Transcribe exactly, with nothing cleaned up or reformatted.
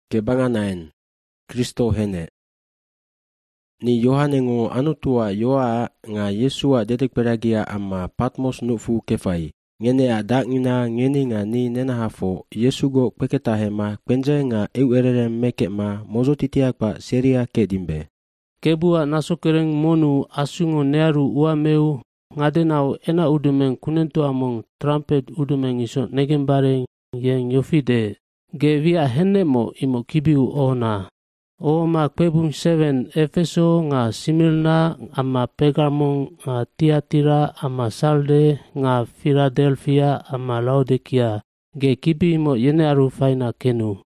Kebanganain, Kristo hene. Ni Yohane ngo anutua yoa nga Yesua detek peragia ama Patmos nufu kefai. Ngene adakina ngeni nga ni nenahafo Yesu go peketahema kwenje nga euerere mekema mozo titiakpa seria kedimbe. Kebua nasokereng monu asungo nearu uameu ngadenau ena udumeng kunentu among trumpet udumeng iso negembareng yeng yofide. Ge via henemo imo kibiu ona. O ma kwebung seven Efeso nga Similna ama Pergamon nga Tiatira ama Salde nga Philadelphia ama Laodikia. Ge kibi mo yene aru faina kenu.